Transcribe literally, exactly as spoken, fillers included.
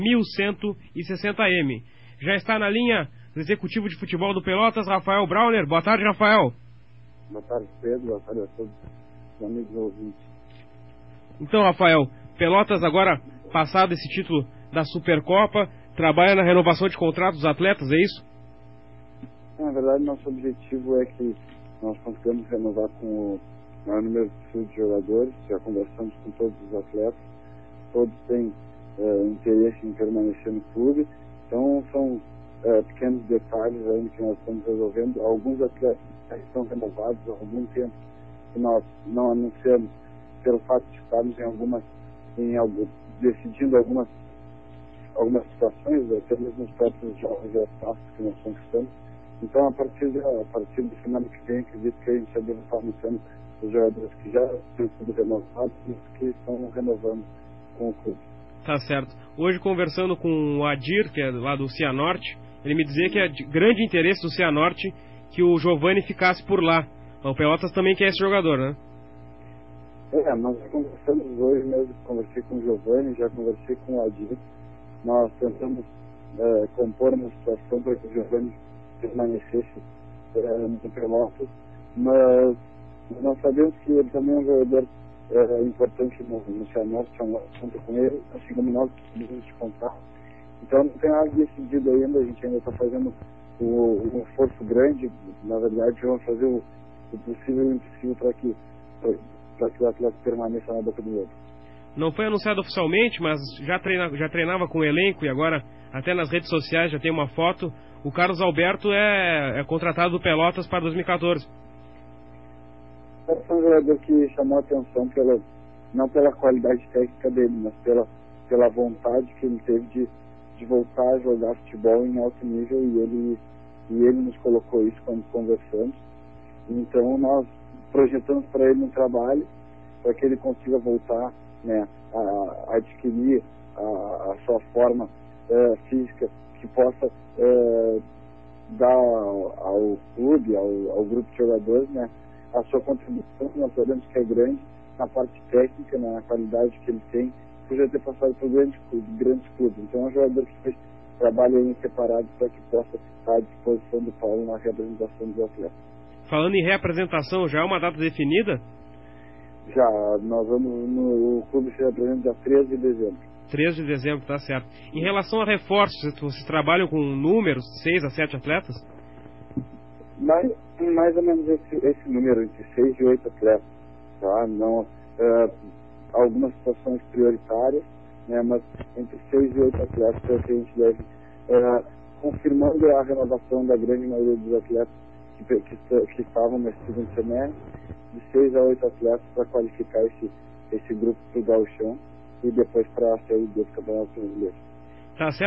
mil cento e sessenta M. Já está na linha o executivo de futebol do Pelotas, Rafael Brauner. Boa tarde, Rafael. Boa tarde, Pedro. Boa tarde a todos os amigos ouvintes. Então, Rafael, Pelotas agora, passado esse título da Supercopa, trabalha na renovação de contratos dos atletas, é isso? Na verdade, nosso objetivo é que nós consigamos renovar com o maior número possível de jogadores. Já conversamos com todos os atletas, todos têm uh, interesse em permanecer no clube. Então, são uh, pequenos detalhes ainda que nós estamos resolvendo. Alguns atletas já estão renovados há algum tempo que nós não anunciamos, pelo fato de estarmos em algumas, em algum, decidindo algumas, algumas situações, até mesmo os próprios jogos e as taças que nós conquistamos. Então, a partir, de, a partir do final que vem, acredito que a gente já deve estar anunciando os jogadores que já têm sido renovados e os que estão renovando com o clube. Tá certo. Hoje, conversando com o Adir, que é lá do Cianorte, ele me dizia que é de grande interesse do Cianorte que o Giovani ficasse por lá. O Pelotas também quer esse jogador, né? É, nós conversamos hoje mesmo, conversei com o Giovani, já conversei com o Adir. Nós tentamos é, compor uma situação para que o Giovani permanecesse é, no Pelotas, mas nós sabemos que ele também é um jogador é, importante no, no Cianorte, junto com ele, assim como nós precisamos de contar. Então não tem nada decidido ainda, a gente ainda está fazendo o, um esforço grande. Na verdade, vamos fazer o, o possível e o impossível para que, para que o atleta permaneça na boca do lobo. Não foi anunciado oficialmente, mas já, treina, já treinava com o elenco e agora até nas redes sociais já tem uma foto. O Carlos Alberto é, é contratado do Pelotas para dois mil e quatorze. É um jogador que chamou a atenção pela, não pela qualidade técnica dele, mas pela, pela vontade que ele teve de, de voltar a jogar futebol em alto nível, e ele, e ele nos colocou isso quando conversamos. Então nós projetamos para ele um trabalho para que ele consiga voltar, né, a, a adquirir a, a sua forma uh, física, que possa uh, dar ao, ao clube, ao, ao grupo de jogadores, né, a sua contribuição, que nós sabemos que é grande, na parte técnica, né, na qualidade que ele tem, por já ter passado por grandes clubes, grandes clubes. Então é um jogador que trabalha em separado para que possa estar à disposição do Paulo na representação dos atletas. Falando em reapresentação, já é uma data definida? Já, nós vamos no o clube se apresenta dia treze de dezembro. treze de dezembro, tá certo. Em relação a reforços, vocês trabalham com números, seis a sete atletas? Mais, mais ou menos esse, esse número, entre seis e oito atletas. Tá? Não, uh, algumas situações prioritárias, né, mas entre seis e oito atletas é o que a gente deve, uh, confirmando a renovação da grande maioria dos atletas que, que, que estavam nesse segundo semestre, de seis a oito atletas para qualificar esse, esse grupo para o gauchão e depois para a Série D do Campeonato Brasileiro. Tá certo.